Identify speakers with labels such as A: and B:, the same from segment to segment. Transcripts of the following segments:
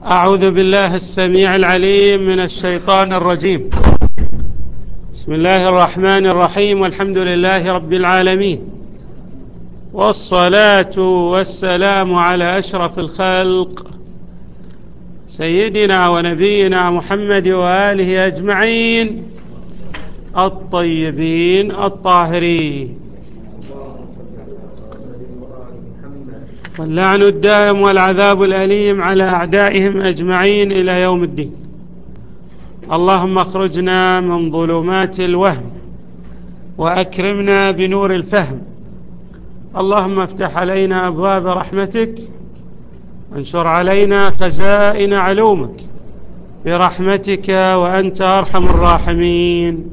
A: أعوذ بالله السميع العليم من الشيطان الرجيم. بسم الله الرحمن الرحيم، والحمد لله رب العالمين، والصلاة والسلام على أشرف الخلق سيدنا ونبينا محمد وآله أجمعين الطيبين الطاهرين، واللعن الدائم والعذاب الأليم على أعدائهم أجمعين إلى يوم الدين. اللهم اخرجنا من ظلمات الوهم وأكرمنا بنور الفهم. اللهم افتح علينا أبواب رحمتك وانشر علينا خزائن علومك برحمتك وأنت أرحم الراحمين.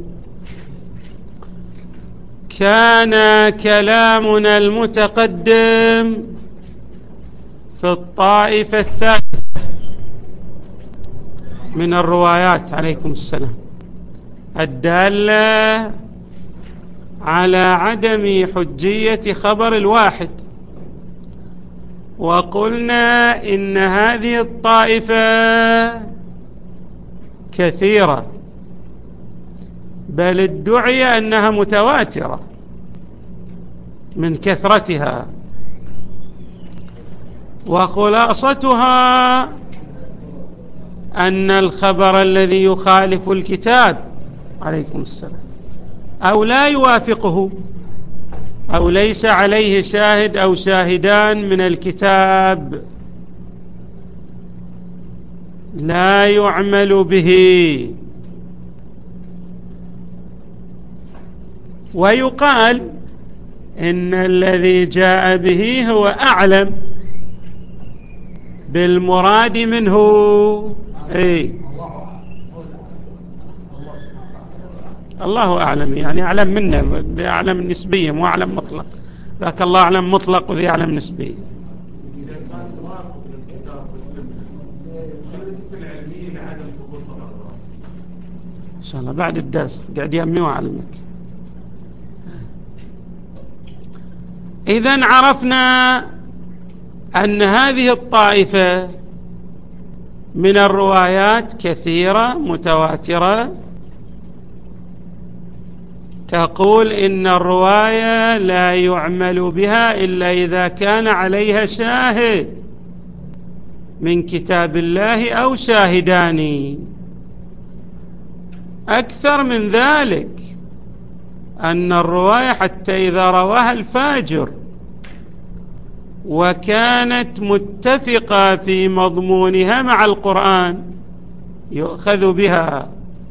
A: كان كلامنا المتقدم في الطائفة الثالثة من الروايات، عليكم السلام، الدالة على عدم حجية خبر الواحد. وقلنا إن هذه الطائفة كثيرة، بل ادعي أنها متواترة من كثرتها، وخلاصتها أن الخبر الذي يخالف الكتاب، عليكم السلام، أو لا يوافقه أو ليس عليه شاهد أو شاهدان من الكتاب لا يعمل به. ويقال إن الذي جاء به هو أعلم بالمراد منه. الله أعلم، يعني أعلم منا، أعلم نسبيا مو أعلم مطلق. ذاك الله أعلم مطلق وذي أعلم نسبيا.
B: إذا كان موافق للكتاب والسنة الأسس العلمية لعدم قبول خبر الله.
A: إن شاء الله بعد الدرس قاعد يمي وأعلمك. إذن عرفنا أن هذه الطائفة من الروايات كثيرة متواترة تقول إن الرواية لا يعمل بها إلا إذا كان عليها شاهد من كتاب الله أو شاهدان. أكثر من ذلك، أن الرواية حتى إذا رواها الفاجر وكانت متفقة في مضمونها مع القرآن يؤخذ بها.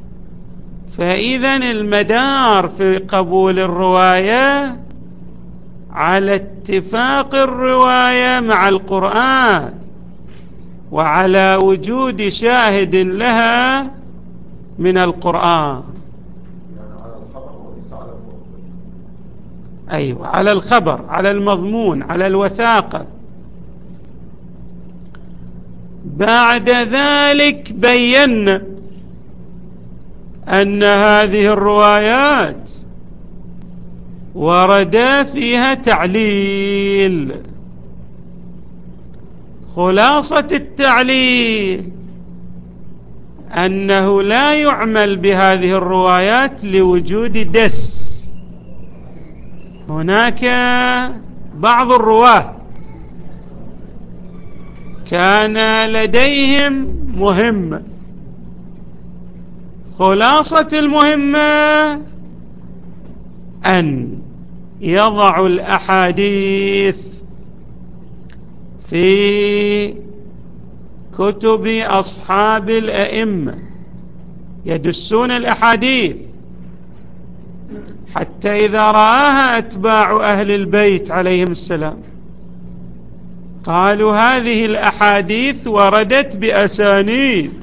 A: فإذن المدار في قبول الرواية على اتفاق الرواية مع القرآن وعلى وجود شاهد لها من القرآن. أيوة، على الخبر، على المضمون، على الوثاقة. بعد ذلك بينا أن هذه الروايات ورد فيها تعليل. خلاصة التعليل أنه لا يعمل بهذه الروايات لوجود دس. هناك بعض الرواة كان لديهم مهمة، خلاصة المهمة أن يضعوا الأحاديث في كتب أصحاب الأئمة، يدسون الأحاديث حتى إذا رآها أتباع أهل البيت عليهم السلام قالوا هذه الأحاديث وردت بأسانيد.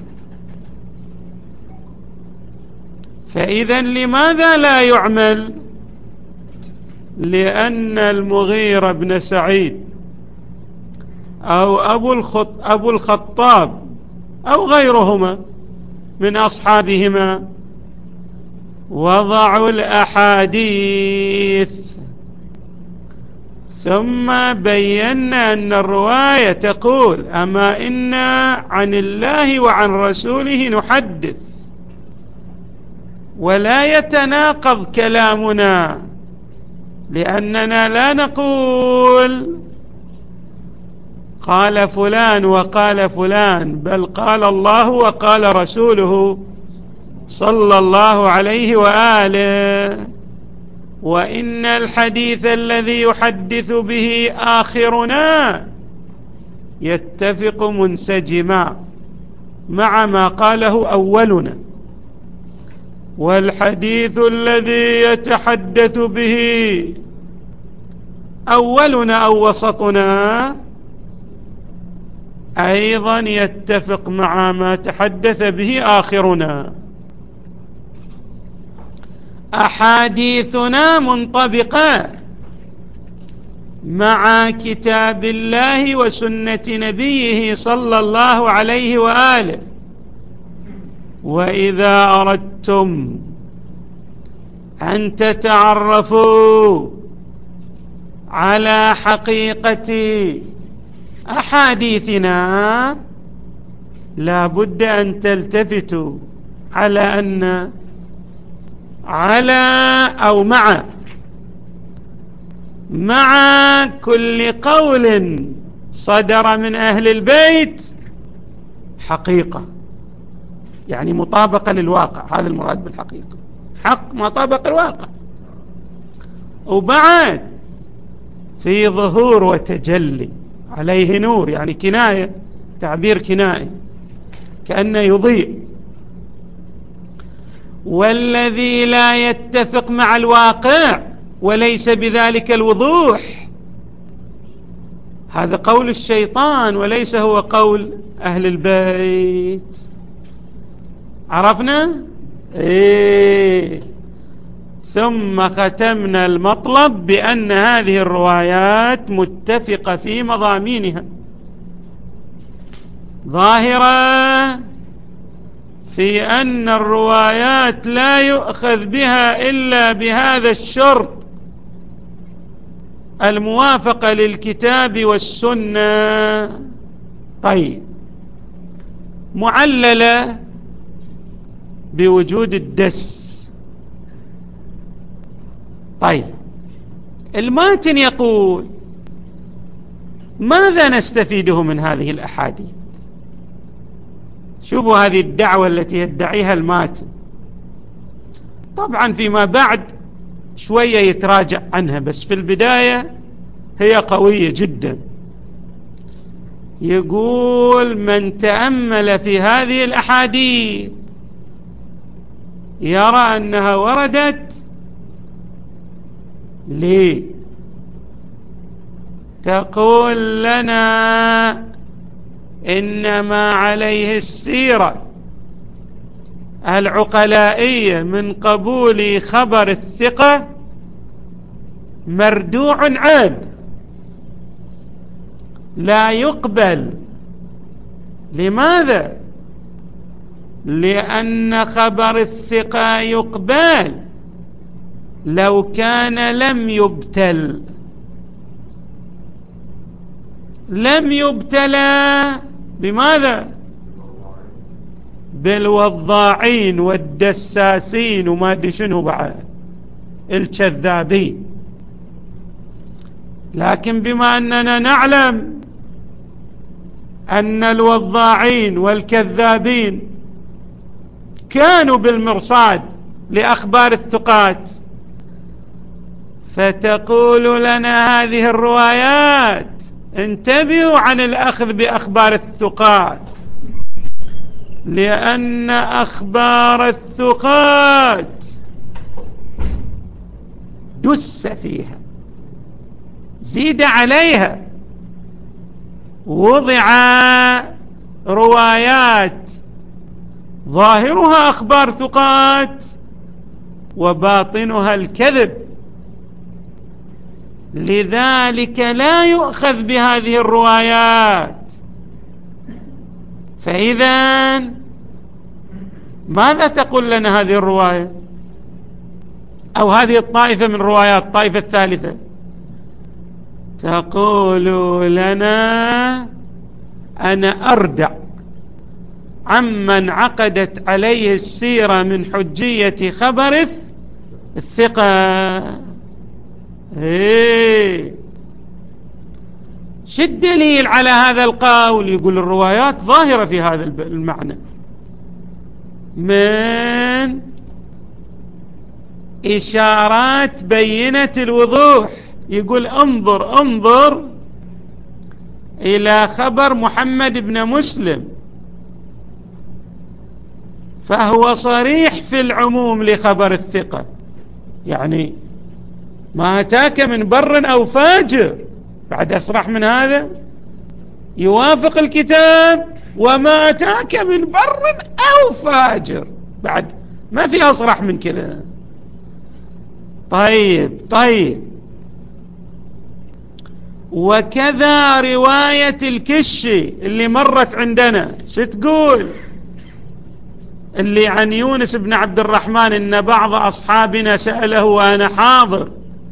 A: فإذا لماذا لا يعمل؟ لأن المغيرة بن سعيد أو أبو الخطاب أو غيرهما من أصحابهما وضعوا الأحاديث ثم بينا أن الرواية تقول أما إنا عن الله وعن رسوله نحدث ولا يتناقض كلامنا، لأننا لا نقول قال فلان وقال فلان، بل قال الله وقال رسوله صلى الله عليه وآله. وإن الحديث الذي يحدث به آخرنا يتفق منسجما مع ما قاله أولنا، والحديث الذي يتحدث به أولنا أو وسطنا أيضا يتفق مع ما تحدث به آخرنا. أحاديثنا منطبقة مع كتاب الله وسنة نبيه صلى الله عليه وآله. وإذا أردتم أن تتعرفوا على حقيقة أحاديثنا لا بد أن تلتفتوا على أن أو مع كل قول صدر من أهل البيت حقيقة، يعني مطابقة للواقع، هذا المراد بالحقيقة، حق مطابق الواقع. وبعد في ظهور وتجلي عليه نور، يعني كناية، تعبير كنائي كأنه يضيء. والذي لا يتفق مع الواقع وليس بذلك الوضوح هذا قول الشيطان وليس هو قول أهل البيت. عرفنا؟ ثم ختمنا المطلب بأن هذه الروايات متفقة في مضامينها، ظاهرة في أن الروايات لا يؤخذ بها إلا بهذا الشرط، الموافقة للكتاب والسنة. طيب، معللة بوجود الدس. طيب، الماتن يقول ماذا نستفيده من هذه الأحاديث؟ شوفوا هذه الدعوة التي يدعيها الماتن، طبعا فيما بعد شوية يتراجع عنها، بس في البداية هي قوية جدا. يقول من تأمل في هذه الأحاديث يرى أنها وردت ليه؟ تقول لنا إنما عليه السيرة العقلائية من قبول خبر الثقة مردوع عاد لا يقبل. لماذا؟ لأن خبر الثقة يقبل لو كان لم يبتلى بماذا؟ بالوضاعين والدساسين وما ادري شنو بعد، الكذابين. لكن بما أننا نعلم أن الوضاعين والكذابين كانوا بالمرصاد لأخبار الثقات، فتقول لنا هذه الروايات انتبهوا عن الأخذ بأخبار الثقات، لأن أخبار الثقات دس فيها، زيد عليها، وضع روايات ظاهرها أخبار ثقات وباطنها الكذب، لذلك لا يؤخذ بهذه الروايات. فإذا ماذا تقول لنا هذه الرواية أو هذه الطائفة من روايات الطائفة الثالثة؟ تقول لنا أنا أردع عمن عقدت عليه السيرة من حجية خبر الثقة. شو الدليل على هذا القول؟ يقول الروايات ظاهرة في هذا المعنى من إشارات بينة الوضوح. يقول انظر إلى خبر محمد بن مسلم، فهو صريح في العموم لخبر الثقة، يعني ما أتاك من بر أو فاجر، بعد أصرح من هذا يوافق الكتاب، وما أتاك من بر أو فاجر، بعد ما في أصرح من كذا. طيب وكذا رواية الكشي اللي مرت عندنا، شو تقول؟ اللي عن يونس بن عبد الرحمن إن بعض أصحابنا سأله وأنا حاضر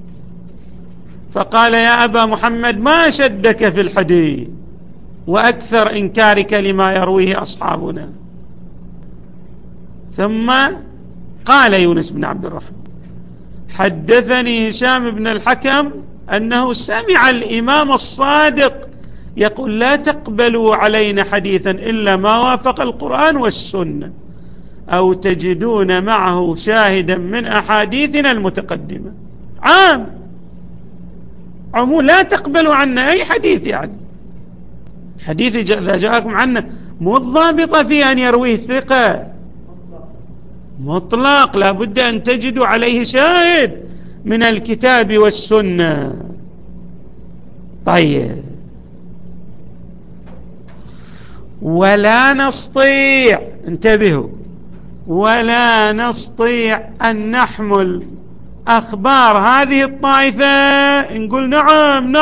A: فقال يا أبا محمد ما شدك في الحديث وأكثر إنكارك لما يرويه أصحابنا. ثم قال يونس بن عبد الرحمن حدثني هشام بن الحكم أنه سمع الإمام الصادق يقول لا تقبلوا علينا حديثا إلا ما وافق القرآن والسنة أو تجدون معه شاهدا من أحاديثنا المتقدمة. عموم لا تقبلوا عنا أي حديث، يعني حديث إذا جاءكم عنا مو الضابطة في أن يرويه ثقة، مطلق، لا بد أن تجدوا عليه شاهد من الكتاب والسنة. طيب ولا نستطيع، انتبهوا، ولا نستطيع أن نحمل أخبار هذه الطائفة نقول نعم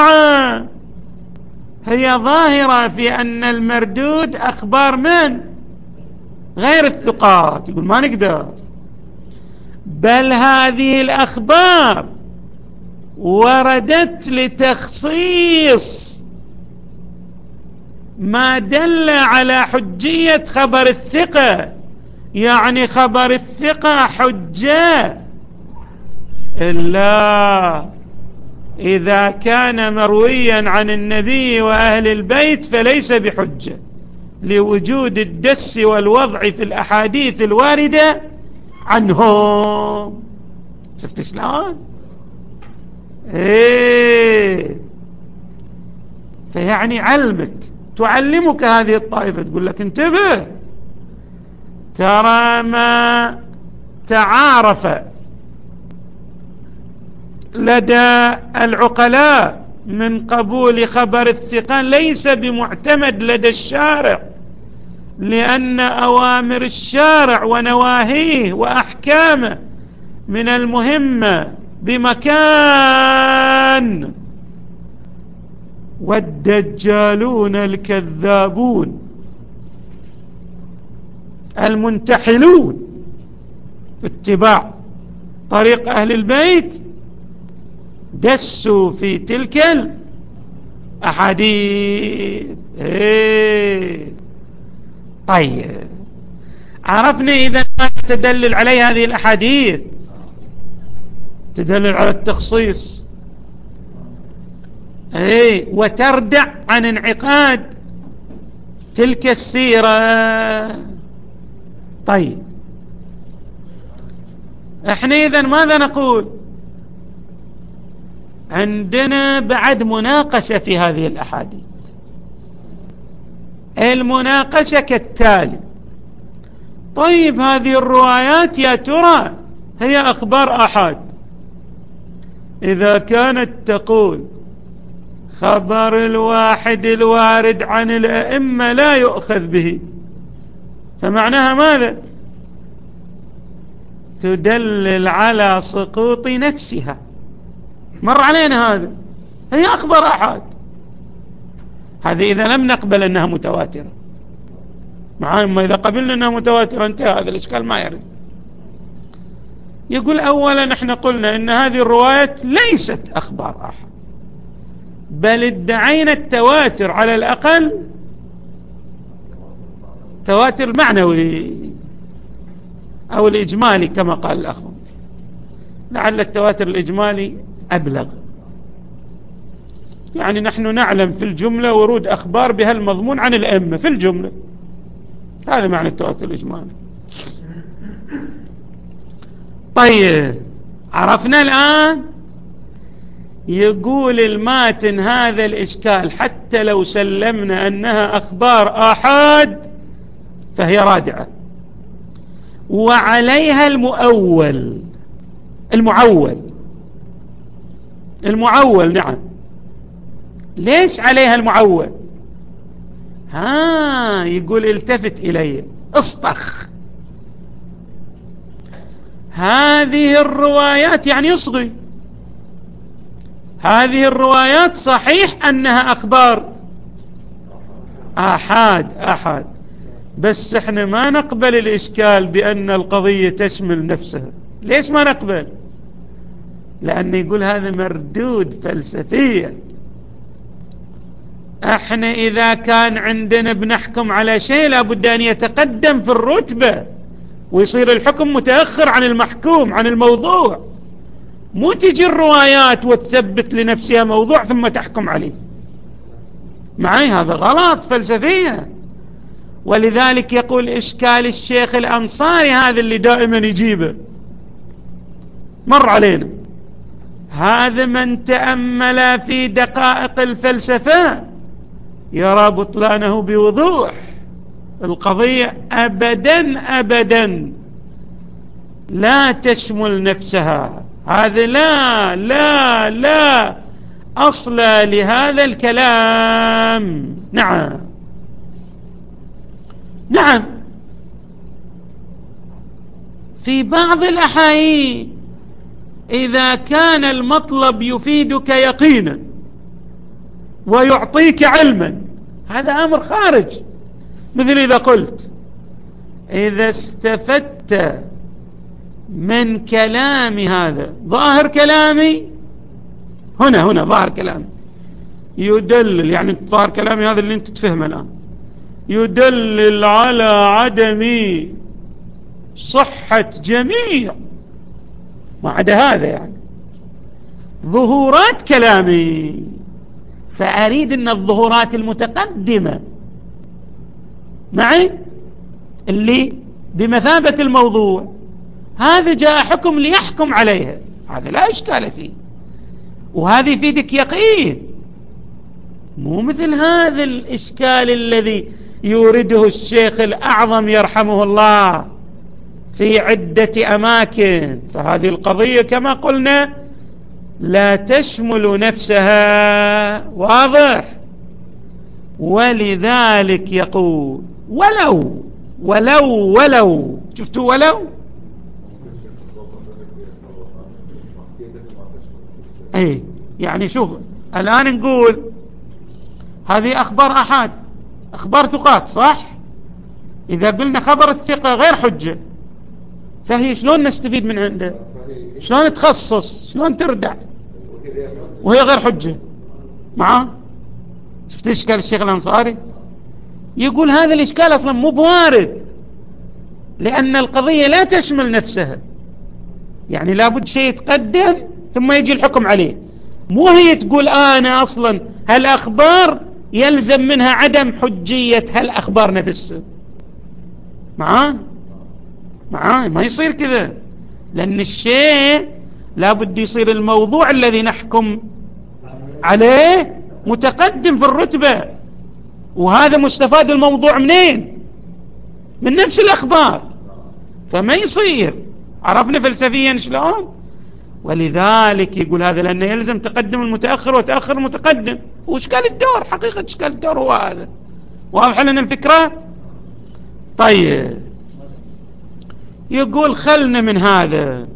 A: هي ظاهرة في أن المردود أخبار من غير الثقات، يقول ما نقدر، بل هذه الأخبار وردت لتخصيص ما دل على حجية خبر الثقة، يعني خبر الثقة حجة إلا إذا كان مرويا عن النبي وأهل البيت فليس بحجة لوجود الدس والوضع في الأحاديث الواردة عنهم. شفت شلون؟ فيعني تعلمك هذه الطائفة، تقول لك انتبه، ترى ما تعارف لدى العقلاء من قبول خبر الثقة ليس بمعتمد لدى الشارع، لأن أوامر الشارع ونواهيه وأحكامه من المهمة بمكان، والدجالون الكذابون المنتحلون اتباع طريق أهل البيت دسوا في تلك الأحاديث. طيب عرفنا إذا ما تدلل عليه هذه الأحاديث، تدلل على التخصيص، وتردع عن انعقاد تلك السيرة. طيب احنا إذن ماذا نقول؟ عندنا بعد مناقشة في هذه الأحاديث. المناقشة كالتالي: طيب هذه الروايات يا ترى هي أخبار أحد، إذا كانت تقول خبر الواحد الوارد عن الأئمة لا يؤخذ به، فمعناها ماذا؟ تدلل على سقوط نفسها. مر علينا هذا، هي أخبار أحد، هذه إذا لم نقبل أنها متواترة. ما إذا قبلنا أنها متواترة انتهى هذا الإشكال ما يرد. يقول أولا احنا قلنا أن هذه الروايات ليست أخبار أحد، بل ادعينا التواتر على الأقل تواتر معنوي أو الإجمالي كما قال الأخ، لعل التواتر الإجمالي أبلغ. يعني نحن نعلم في الجملة ورود أخبار بها المضمون عن الأئمة في الجملة، هذا معنى التواتر الإجمالي. طيب عرفنا الآن. يقول الماتن هذا الإشكال حتى لو سلمنا أنها أخبار آحاد فهي رادعة، وعليها المعول نعم. ليش عليها المعول؟ يقول التفت إلي اصطخ. هذه الروايات يعني يصغي، هذه الروايات صحيح أنها أخبار آحاد، بس احنا ما نقبل الإشكال بأن القضية تشمل نفسها. ليش ما نقبل؟ لأن يقول هذا مردود فلسفيا. احنا إذا كان عندنا بنحكم على شيء لابد أن يتقدم في الرتبة ويصير الحكم متأخر عن المحكوم عن الموضوع، مو تجي الروايات وتثبت لنفسها موضوع ثم تحكم عليه. معي؟ هذا غلط فلسفيا. ولذلك يقول إشكال الشيخ الأنصاري هذا اللي دائما يجيبه مر علينا، هذا من تأمل في دقائق الفلسفة يرى بطلانه بوضوح. القضية أبدا لا تشمل نفسها، هذا لا أصل لهذا الكلام. نعم في بعض الأحايين إذا كان المطلب يفيدك يقينا ويعطيك علما هذا أمر خارج. مثل إذا قلت إذا استفدت من كلامي هذا ظاهر كلامي هنا ظاهر كلامي يدلل، يعني ظاهر كلامي هذا اللي انت تفهمه الآن يدلل على عدم صحة جميع ما عدا هذا، يعني ظهورات كلامي، فأريد أن الظهورات المتقدمة معي اللي بمثابة الموضوع هذا جاء حكم ليحكم عليها، هذا لا إشكال فيه، وهذا يفيدك يقين. مو مثل هذا الإشكال الذي يورده الشيخ الأعظم يرحمه الله في عدة أماكن. فهذه القضية كما قلنا لا تشمل نفسها، واضح. ولذلك يقول ولو شفتوا ولو يعني شوف الآن نقول هذه أخبار أحد، أخبار ثقات، صح؟ إذا قلنا خبر الثقة غير حجة فهي شلون نستفيد من عنده؟ شلون تخصص؟ شلون تردع وهي غير حجة؟ معاه؟ شفت إشكال الشيخ الأنصاري؟ يقول هذا الإشكال أصلا مو بوارد، لأن القضية لا تشمل نفسها، يعني لابد شيء يتقدم ثم يجي الحكم عليه. مو هي تقول أنا أصلا هالأخبار يلزم منها عدم حجية هالأخبار نفسها. معاه ما يصير كذا، لأن الشيء لابد يصير الموضوع الذي نحكم عليه متقدم في الرتبة، وهذا مستفاد الموضوع منين؟ من نفس الأخبار، فما يصير. عرفنا فلسفيا شلون؟ ولذلك يقول هذا لأنه يلزم تقدم المتأخر وتأخر المتقدم، وإشكال الدور حقيقة إشكال الدور هو هذا. واضح لنا الفكرة؟ طيب يقول خلنا من هذا.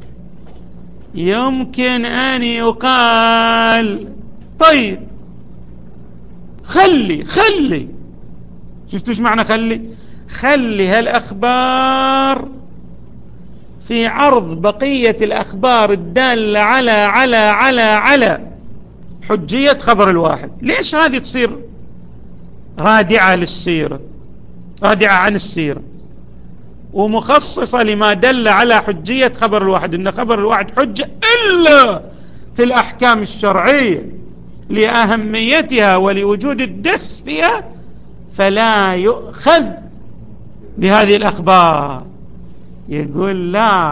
A: يمكن أن يقال طيب خلي شفتوا ايش معنى خلي هالأخبار في عرض بقية الأخبار الدالة على حجية خبر الواحد. ليش هذه تصير رادعة للسيرة، رادعة عن السيرة، ومخصصة لما دل على حجية خبر الواحد، إن خبر الواحد حجة إلا في الأحكام الشرعية لأهميتها ولوجود الدس فيها، فلا يؤخذ بهذه الأخبار. يقول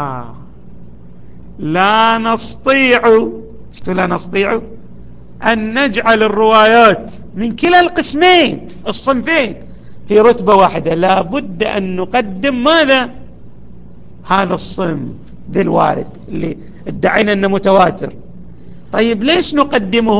A: لا نستطيع، شفتوا لا نستطيع أن نجعل الروايات من كلا القسمين الصنفين في رتبة واحدة، لا بد أن نقدم ماذا؟ هذا الصنف ذي الوارد اللي ادعينا أنه متواتر. طيب ليش نقدمه؟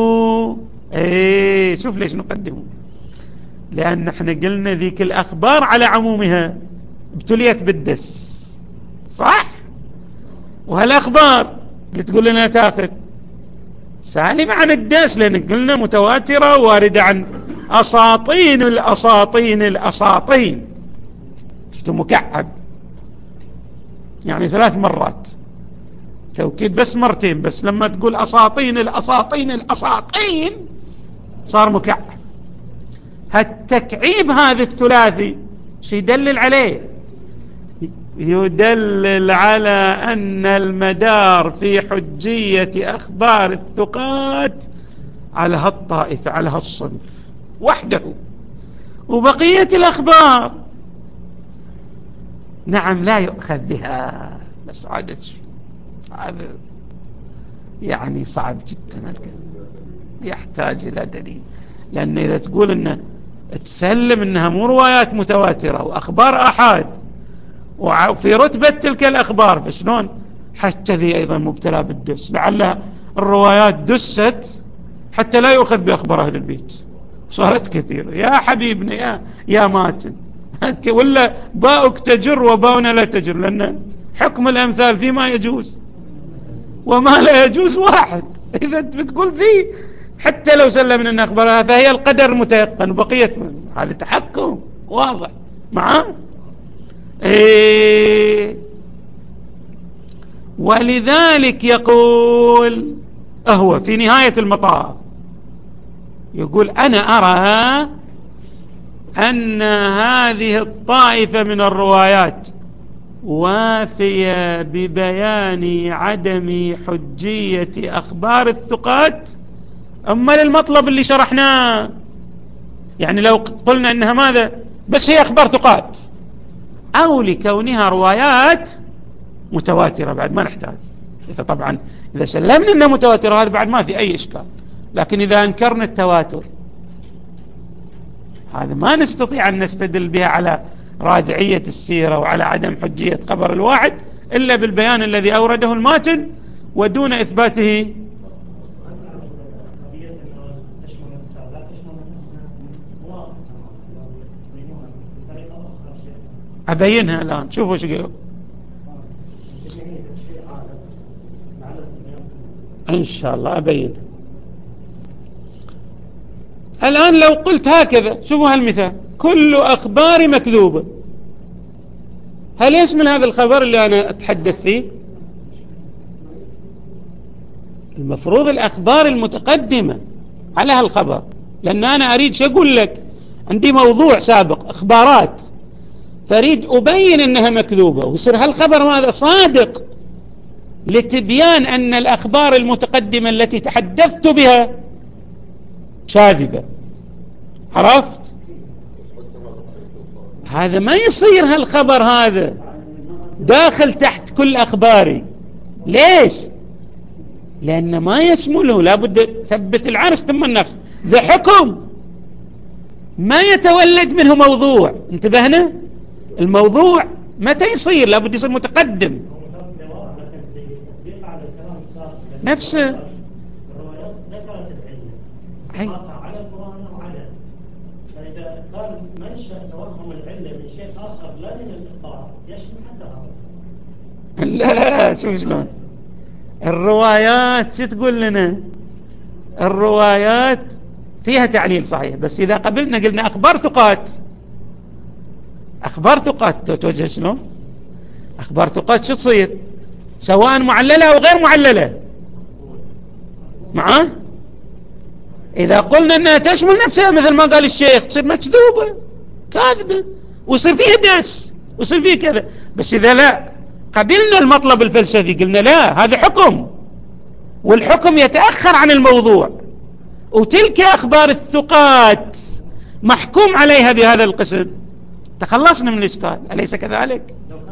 A: شوف ليش نقدمه. لأن احنا قلنا ذيك الأخبار على عمومها ابتليت بالدس، صح؟ وهالأخبار اللي تقول لنا تاخذ سالمة عن الدس، لأن قلنا متواترة واردة عن أساطين الأساطين الأساطين. شفتوا مكعب يعني 3 مرات، توكيد بس مرتين، بس لما تقول أساطين الأساطين الأساطين صار مكعب. هالتكعيب هذا الثلاثي شو يدلل عليه؟ يدلل على أن المدار في حجية أخبار الثقات على هالطائفة، على هالصنف وحده، وبقية الأخبار نعم لا يؤخذ بها. بس هذا يعني صعب جدا الكلام، يحتاج إلى دليل. لأن إذا تقول إنه تسلم إنها مو روايات متواترة وأخبار أحد وفي رتبة تلك الأخبار، فشلون حتى ذي أيضا مبتلى بالدس؟ لعل الروايات دست حتى لا يؤخذ بأخبار أهل البيت، صارت كثيرة يا حبيبنا يا ماتن ولا باؤك تجر وباؤنا لا تجر، لأن حكم الأمثال فيما يجوز وما لا يجوز واحد. إذا أنت بتقول ذي حتى لو سلمنا أن أخبارها فهي القدر متيقن وبقيت هذا تحكم واضح معه. ولذلك يقول أهو في نهاية المطاف يقول أنا أرى أن هذه الطائفة من الروايات وافية ببيان عدم حجية أخبار الثقات. أما للمطلب اللي شرحناه، يعني لو قلنا أنها ماذا بس هي أخبار ثقات، أو لكونها روايات متواترة بعد ما نحتاج. إذا طبعا إذا سلمنا أنها متواترة هذا بعد ما في أي إشكال، لكن إذا أنكرنا التواتر هذا ما نستطيع أن نستدل بها على رادعية السيرة وعلى عدم حجية خبر الواحد إلا بالبيان الذي أورده الماتن ودون إثباته. أبينها الآن، شوفوا شو قالوا إن شاء الله أبينها الآن. لو قلت هكذا، شوفوا هالمثال: كل أخبار مكذوبة، هل يشمل هذا الخبر اللي أنا أتحدث فيه؟ المفروض الأخبار المتقدمة على هالخبر، لأن أنا أريد شو أقول لك، عندي موضوع سابق أخبارات فريد أبين أنها مكذوبة، ويصير هالخبر ماذا صادق لتبيان أن الأخبار المتقدمة التي تحدثت بها كاذبة. عرفت؟ هذا ما يصير هالخبر هذا داخل تحت كل أخباري. ليش؟ لأن ما يشمله، لابد ثبت العرش ثم النفس، ذا حكم ما يتولد منه موضوع. انتبهنا؟ الموضوع متى يصير؟ لابد يصير متقدم نفسه.
C: على القرآن وعلى، فإذا كان منشأ توهم العلة من شيء آخر لا من الإخبار يشمل حتى
A: هذا. لا شوف شلون الروايات شو تقول لنا؟ الروايات فيها تعليل صحيح، بس إذا قبلنا قلنا أخبار ثقات، أخبار ثقات توجه شلون؟ أخبار ثقات شو تصير؟ سواء معللة أو غير معللة معه؟ إذا قلنا أنها تشمل نفسها مثل ما قال الشيخ تصير مكذوبة كاذبة ويصير فيها دس ويصير فيه كذا. بس إذا لا قبلنا المطلب الفلسفي قلنا لا، هذا حكم، والحكم يتأخر عن الموضوع، وتلك أخبار الثقات محكوم عليها بهذا القسم، تخلصنا من الإشكال. أليس كذلك؟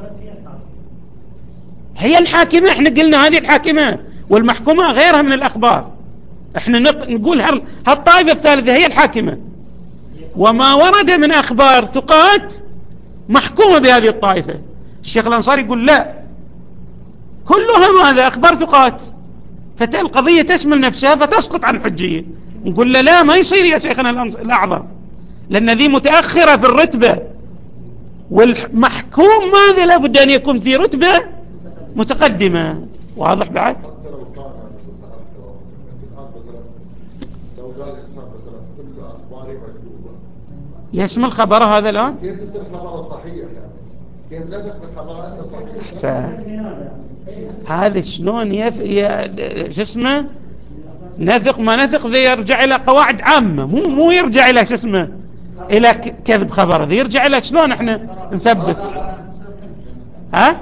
A: هي الحاكمة، احنا قلنا هذه الحاكمة، والمحكومة غيرها من الأخبار. احنا نقول هالطائفة الثالثة هي الحاكمة، وما ورد من أخبار ثقات محكومة بهذه الطائفة. الشيخ الأنصاري يقول لا، كلها ماذا؟ أخبار ثقات، فالقضية تشمل نفسها فتسقط عن حجية. نقول له لا، ما يصير يا شيخنا الأعظم، لأن ذي متأخرة في الرتبة، والمحكوم ماذا؟ لابد أن يكون في رتبة متقدمة. واضح بعد؟ يشمل خبره هذا الآن؟
D: كيف يصير خبره صحيح يعني؟ كيف نثق بالخبر أنه صحيح؟
A: أحسن. هذا شلون شو اسمه نثق ما نثق؟ ذي يرجع إلى قواعد عامة، مو يرجع إلى شو اسمه إلى كذب خبر. ذي يرجع إلى شلون احنا نثبت. ها؟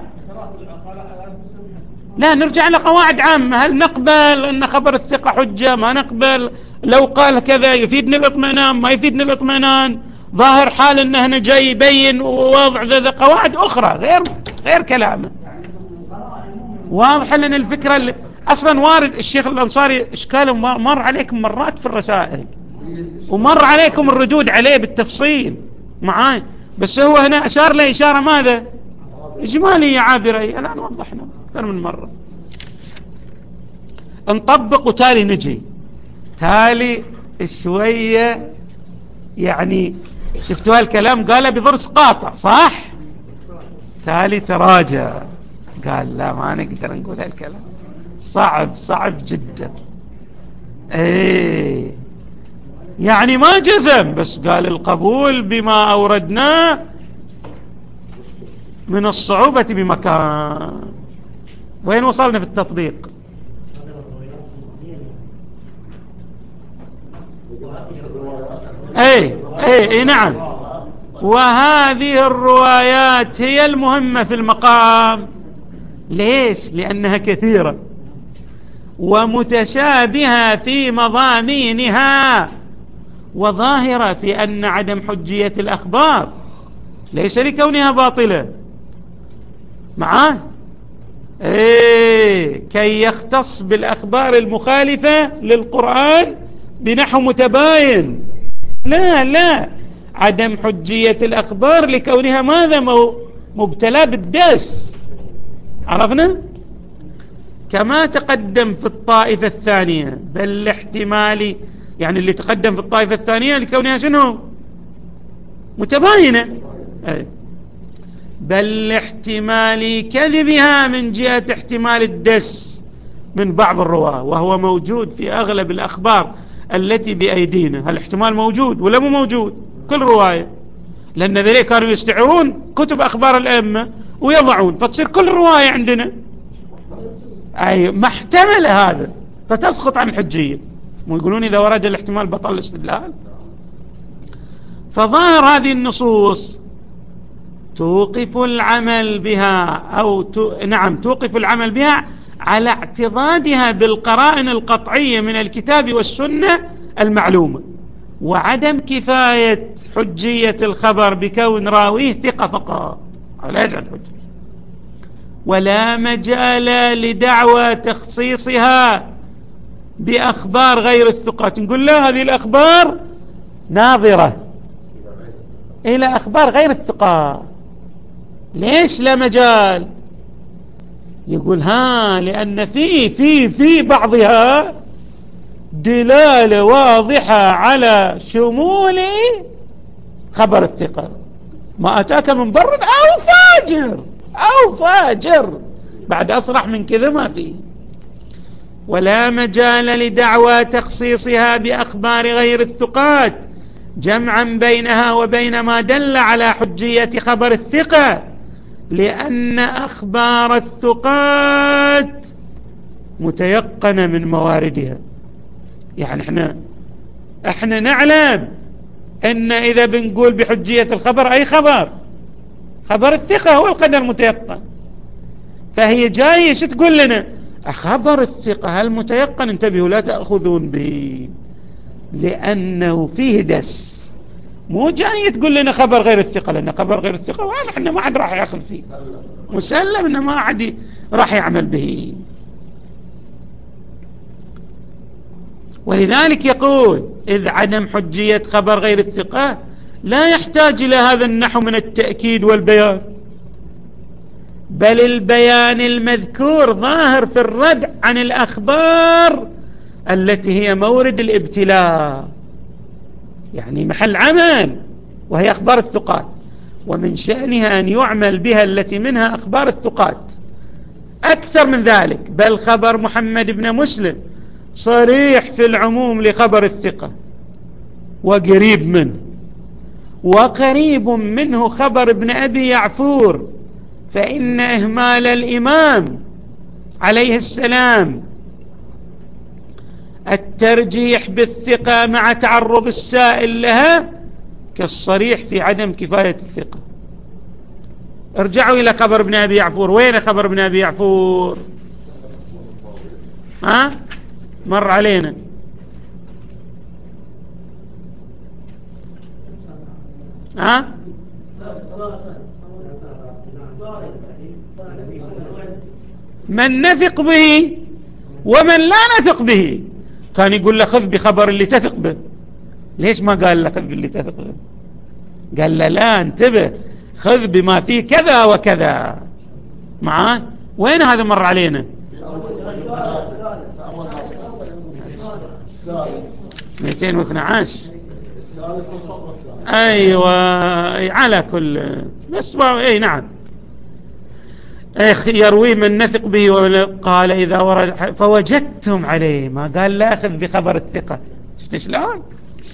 A: لا، نرجع إلى قواعد عامة. هل نقبل أن خبر الثقة حجة؟ ما نقبل. لو قال كذا يفيدني الاطمئنان، ما يفيدني الاطمئنان، ظاهر حال أنه هنا جاي يبين وواضع ذا قواعد أخرى غير كلامه. واضح لنا الفكرة اللي أصلا وارد. الشيخ الأنصاري إشكاله مر عليكم مرات في الرسائل، ومر عليكم الردود عليه بالتفصيل معاي، بس هو هنا أشار له إشارة ماذا؟ إجمالية عابرة. الآن وضحنا أكثر من مرة. نطبق وتالي نجي تالي شوية، يعني شفتوا هالكلام قاله بضرس قاطع صح؟ تالي تراجع قال لا، ما نقدر نقول هالكلام، صعب جدا. ايه يعني ما جزم، بس قال القبول بما أوردناه من الصعوبة بمكان. وين وصلنا في التطبيق؟ اي نعم. وهذه الروايات هي المهمة في المقام. ليش؟ لأنها كثيرة ومتشابهة في مضامينها، وظاهرة في أن عدم حجية الأخبار ليس لكونها باطلة معاه كي يختص بالأخبار المخالفة للقرآن بنحو متباين. لا، عدم حجية الأخبار لكونها ماذا؟ مبتلى بالدس. عرفنا؟ كما تقدم في الطائفة الثانية، بل احتمالي يعني اللي تقدم في الطائفة الثانية لكونها شنو؟ متباينة. بل احتمال كذبها من جهة احتمال الدس من بعض الرواة، وهو موجود في أغلب الأخبار التي بأيدينا. هالاحتمال موجود ولا مو موجود؟ كل رواية، لأن ذلك كانوا يستعرون كتب أخبار الأئمة ويضعون، فتصير كل رواية عندنا محتمل هذا، فتسقط عن الحجية. ويقولون إذا ورد الاحتمال بطل الاستدلال. فظاهر هذه النصوص توقف العمل بها توقف العمل بها على اعتضادها بالقرائن القطعية من الكتاب والسنة المعلومة، وعدم كفاية حجية الخبر بكون راويه ثقة فقط، لا يجعل حجة. ولا مجال لدعوى تخصيصها بأخبار غير الثقات. نقول لا، هذه الأخبار ناظرة إلى أخبار غير الثقات. ليش لا مجال؟ يقول لأن في بعضها دلالة واضحة على شمول خبر الثقة، ما أتاك من بر أو فاجر، بعد أصرح من كذا ما فيه. ولا مجال لدعوى تخصيصها بأخبار غير الثقات جمعا بينها وبين ما دل على حجية خبر الثقة، لأن أخبار الثقات متيقنة من مواردها. يعني احنا احنا نعلم ان اذا بنقول بحجية الخبر اي خبر الثقة هو القدر المتيقن، فهي جاية شو تقول لنا؟ خبر الثقة المتيقن انتبهوا لا تأخذون به لأنه فيه دس، مو جاية تقول لنا خبر غير الثقة، لأن خبر غير الثقة واضح انه ما حد راح يأخذ فيه، مسلم انه ما حد راح يعمل به. ولذلك يقول إذ عدم حجية خبر غير الثقة لا يحتاج إلى هذا النحو من التأكيد والبيان، بل البيان المذكور ظاهر في الرد عن الأخبار التي هي مورد الابتلاء، يعني محل عمل، وهي أخبار الثقات، ومن شأنها أن يعمل بها التي منها أخبار الثقات. أكثر من ذلك، بل خبر محمد بن مسلم صريح في العموم لخبر الثقة وقريب منه، وقريب منه خبر ابن أبي يعفور، فإن إهمال الإمام عليه السلام الترجيح بالثقة مع تعرض السائل لها كالصريح في عدم كفاية الثقة. ارجعوا إلى خبر ابن أبي يعفور. وين خبر ابن أبي يعفور؟ مر علينا. من نثق به ومن لا نثق به. كان يقول له خذ بخبر اللي تثق به، ليش ما قال له خذ باللي تثق به؟ قال له لا انتبه، خذ بما فيه كذا وكذا. معاه؟ وين هذا مر علينا؟ 212. ايوه على كل بس اي نعم. يروي من نثق به. قال إذا ورد فوجدتم عليه، ما قال لا أخذ بخبر الثقة. شفت شلون؟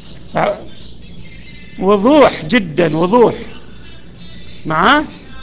A: وضوح جدا، وضوح. معاه؟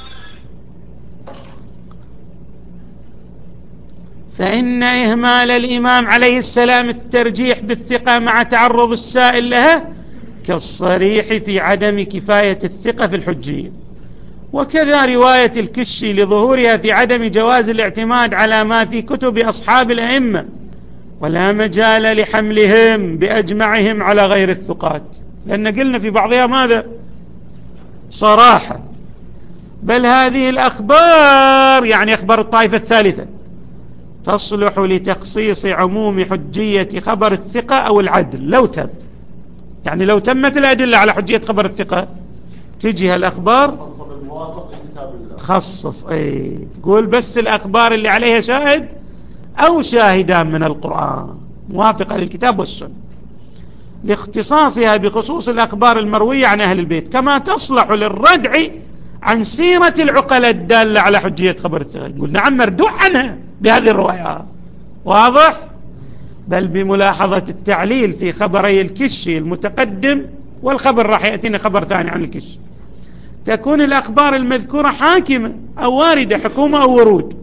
A: فإن إهمال الإمام عليه السلام الترجيح بالثقة مع تعرض السائل لها كالصريح في عدم كفاية الثقة في الحجية. وكذا رواية الكشي لظهورها في عدم جواز الاعتماد على ما في كتب أصحاب الأئمة، ولا مجال لحملهم بأجمعهم على غير الثقات، لأن قلنا في بعضها ماذا؟ صراحة. بل هذه الأخبار، يعني أخبار الطائفة الثالثة، تصلح لتخصيص عموم حجية خبر الثقة أو العدل لو تم، يعني لو تمت الأدلة على حجية خبر الثقة تجي هالأخبار تخصص. تقول بس الأخبار اللي عليها شاهد أو شاهدان من القرآن موافقة للكتاب والسنة، لاختصاصها بخصوص الأخبار المروية عن أهل البيت، كما تصلح للردع عن سيرة العقلاء الدالة على حجية خبر الثقة. يقول نعم مردوع عنها بهذه الروايات، واضح؟ بل بملاحظة التعليل في خبري الكشي المتقدم والخبر راح يأتينا خبر ثاني عن الكشي، تكون الأخبار المذكورة حاكمة أو واردة، حكومة أو ورود،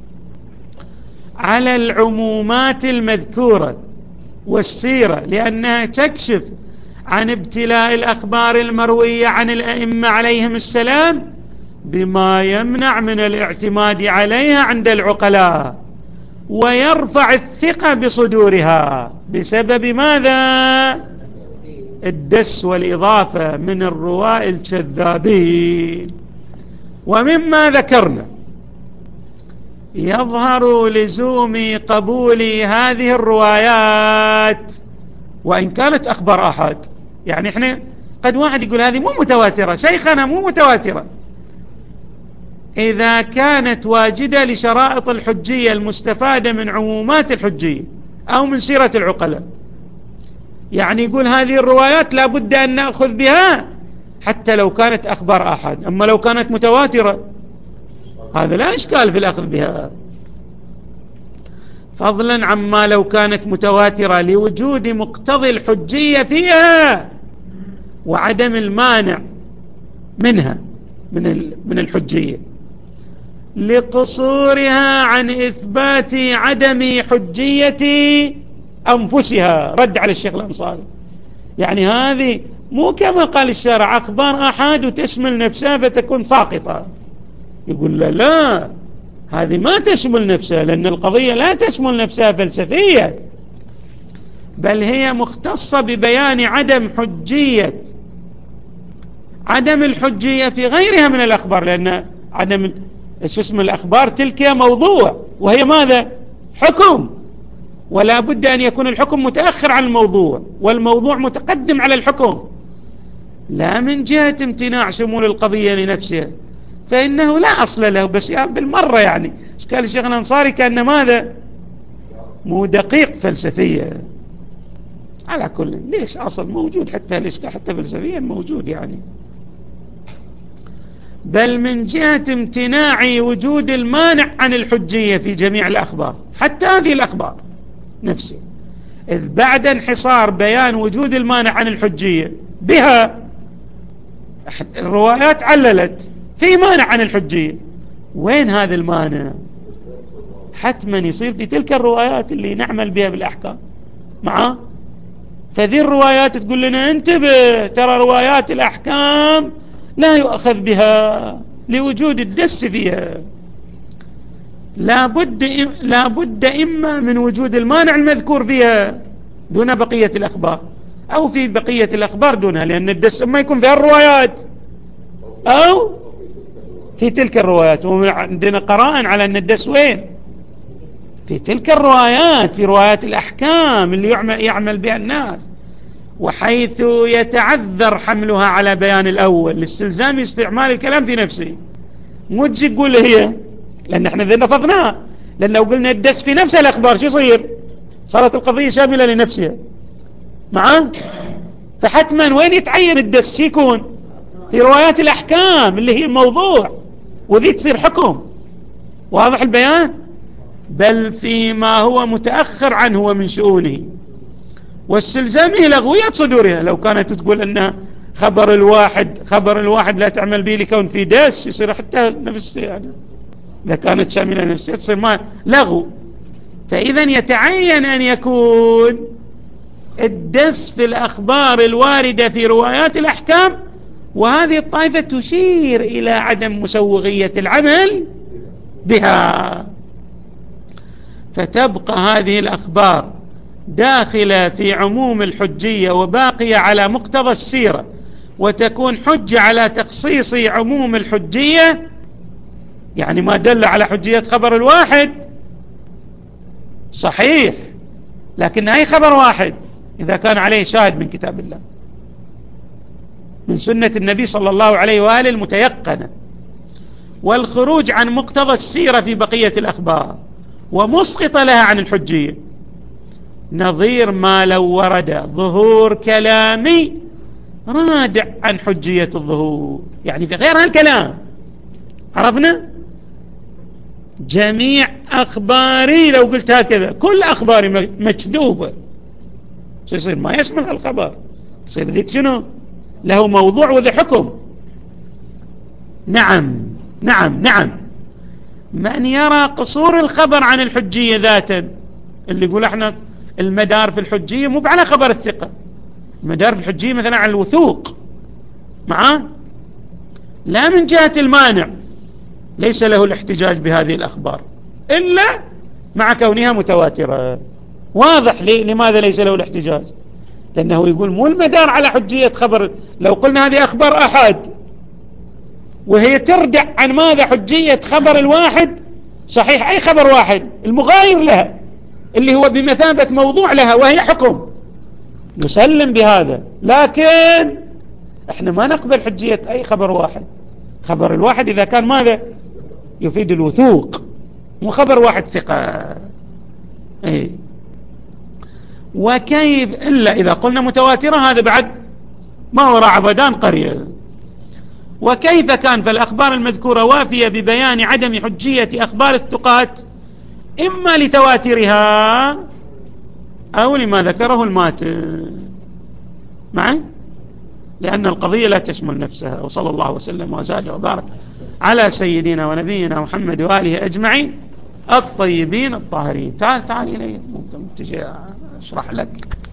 A: على العمومات المذكورة والسيرة، لأنها تكشف عن ابتلاء الأخبار المروية عن الأئمة عليهم السلام بما يمنع من الاعتماد عليها عند العقلاء، ويرفع الثقة بصدورها بسبب ماذا؟ الدس والإضافة من الرواة الكذابين. ومما ذكرنا يظهر لزوم قبول هذه الروايات وإن كانت أخبار أحد. يعني إحنا قد واحد يقول هذه مو متواترة، شيخنا مو متواترة، إذا كانت واجدة لشرائط الحجية المستفادة من عمومات الحجية أو من سيرة العقلاء. يعني يقول هذه الروايات لا بد أن نأخذ بها حتى لو كانت أخبار أحد، أما لو كانت متواترة هذا لا إشكال في الأخذ بها، فضلا عما لو كانت متواترة لوجود مقتضي الحجية فيها وعدم المانع منها من الحجية لقصورها عن إثبات عدم حجية أنفسها. رد على الشيخ الأنصاري يعني هذه مو كما قال الشارع أخبار آحاد وتشمل نفسها فتكون ساقطة. يقول لا هذه ما تشمل نفسها، لأن القضية لا تشمل نفسها فلسفية، بل هي مختصة ببيان عدم الحجية في غيرها من الأخبار، لأن عدم الأخبار تلك موضوع، وهي ماذا؟ حكم، ولا بد أن يكون الحكم متأخر عن الموضوع، والموضوع متقدم على الحكم، لا من جهة امتناع شمول القضية لنفسها، فإنه لا أصل له. بس بالمرة يعني إشكال الشيخ الأنصاري كأن ماذا؟ مو دقيق فلسفيا. على كل ليش أصل موجود، حتى الإشكال حتى فلسفيا موجود يعني، بل من جهة امتناع وجود المانع عن الحجية في جميع الأخبار، حتى هذه الأخبار نفسها، إذ بعد انحصار بيان وجود المانع عن الحجية بها، الروايات عللت في مانع عن الحجية، وين هذا المانع؟ حتما يصير في تلك الروايات اللي نعمل بها بالأحكام معه. فذي الروايات تقول لنا انتبه، ترى روايات الأحكام لا يؤخذ بها لوجود الدس فيها، لا بد إما من وجود المانع المذكور فيها دون بقية الأخبار، أو في بقية الأخبار دونها، لأن الدس ما يكون فيها الروايات أو في تلك الروايات. وعندنا قرائن على أن الدس وين؟ في تلك الروايات، في روايات الأحكام اللي يعمل بها الناس، وحيث يتعذر حملها على بيان الأول لاستلزام استعمال الكلام في نفسه. مو تجي تقول هي، لأن احنا ذي نفضناها، لأن لو قلنا الدس في نفس الأخبار شو يصير؟ صارت القضية شاملة لنفسها معاه. فحتما وين يتعين الدس؟ يكون في روايات الأحكام اللي هي الموضوع، وذي تصير حكم. واضح البيان؟ بل فيما هو متأخر عنه ومن شؤونه واستلزامه لغوية صدورها. لو كانت تقول أن خبر الواحد لا تعمل به لكون في دس، يصير حتى نفس يعني إذا كانت شاملة نفسها تصير ما لغو. فإذا يتعين أن يكون الدس في الأخبار الواردة في روايات الأحكام، وهذه الطائفة تشير إلى عدم مسوغية العمل بها، فتبقى هذه الأخبار داخلة في عموم الحجية وباقية على مقتضى السيرة، وتكون حجة على تخصيص عموم الحجية. يعني ما دل على حجية خبر الواحد صحيح، لكن أي خبر واحد إذا كان عليه شاهد من كتاب الله من سنة النبي صلى الله عليه وآله المتيقنة، والخروج عن مقتضى السيرة في بقية الأخبار ومسقط لها عن الحجية، نظير ما لو ورد ظهور كلامي رادع عن حجية الظهور، يعني في غير هالكلام. عرفنا؟ جميع أخباري لو قلت هكذا كل أخباري مكذوبة، يصير ما يشمل الخبر، يصير ذيك شنو؟ له موضوع وذي حكم. نعم. من يرى قصور الخبر عن الحجية ذاتا، اللي يقول احنا المدار في الحجية مو على خبر الثقة، المدار في الحجية مثلا على الوثوق معاه، لا من جهة المانع، ليس له الاحتجاج بهذه الأخبار إلا مع كونها متواترة. واضح لماذا ليس له الاحتجاج؟ لأنه يقول مو المدار على حجية خبر. لو قلنا هذه أخبار أحد وهي ترجع عن ماذا؟ حجية خبر الواحد، صحيح أي خبر واحد المغاير لها اللي هو بمثابة موضوع لها وهي حكم، نسلم بهذا، لكن احنا ما نقبل حجية أي خبر واحد. خبر الواحد إذا كان ماذا؟ يفيد الوثوق، مو خبر واحد ثقة. ايه. وكيف إلا إذا قلنا متواترة، هذا بعد ما وراء عبدان قرية. وكيف كان فالأخبار المذكورة وافية ببيان عدم حجية أخبار الثقات، إما لتواترها أو لما ذكره الماتن معي، لأن القضية لا تشمل نفسها. وصلى الله وسلم وزاد وبارك على سيدنا ونبينا محمد وآله أجمعين الطيبين الطاهرين. تعال إلي، ممكن تجي أشرح لك.